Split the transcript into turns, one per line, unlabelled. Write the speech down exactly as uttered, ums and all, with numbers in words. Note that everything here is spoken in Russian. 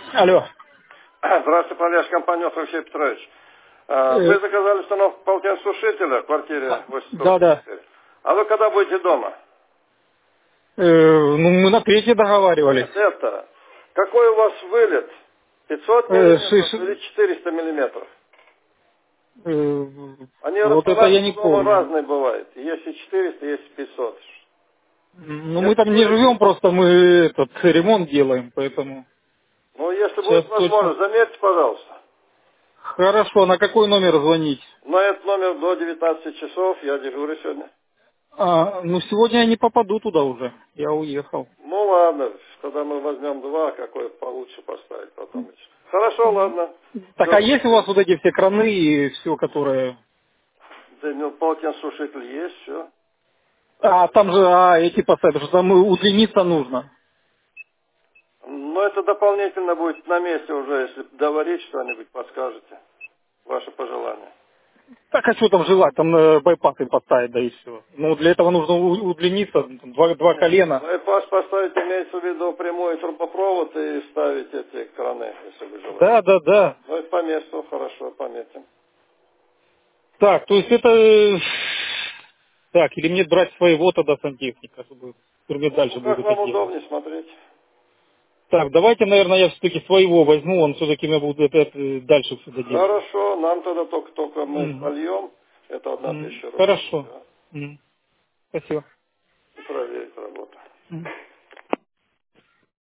Алло.
Здравствуйте, Полеш, компания Алексей Петрович. А,
Э,
Вы заказали установку полотенцесушителя в квартире
Да, да.
восемьсот четыре. А вы когда будете дома?
Э, ну, мы на третье договаривались.
Нет, это. Какой у вас вылет? пятьсот
Э,
миллиметров
шиш-
или четыреста миллиметров?
э,
Они
вот
по
это я не
вашему дому
помню.
разные бывают. Есть и четыреста, есть и пятьсот.
Ну, мы
Если
там не
будет,
живем, просто мы этот ремонт делаем, поэтому
ну, если
сейчас
будет
точно.
возможность, заметьте, пожалуйста.
Хорошо, на какой номер звонить?
На этот номер до девятнадцати часов я дежурю сегодня.
А, ну, сегодня я не попаду туда уже. Я уехал.
Ну ладно, тогда мы возьмем два, какой получше поставить потом. Хорошо, ладно.
Так, а
Все.
есть у вас вот эти все краны и все, которые...
Да, ну, полотенцесушитель есть, все.
А, там же а, эти поставить, потому что там удлиниться нужно.
Но это дополнительно будет на месте уже, если доварить что-нибудь, подскажете. Ваше пожелание.
Так, а что там желать? Там э, байпасы поставить, да и все. Ну, для этого нужно у- удлиниться, там, два, два
Нет,
колена.
байпас поставить имеется в виду прямой трубопровод и ставить эти краны, если вы желаете.
Да, да, да.
Ну, это по месту, хорошо, пометим.
Так, то есть это... э, Так, или мне брать своего тогда сантехника, чтобы который дальше
Ну,
будет
как
это
вам
делать.
удобнее смотреть.
Так, давайте, наверное, я все-таки своего возьму, он все-таки мне будет это, это дальше все доделать.
Хорошо, нам тогда только, только мы
Мгм.
сольем, это одна
Мгм.
тысяча рублей.
Хорошо.
Да.
Мгм. Спасибо.
И проверить работу.
Мгм.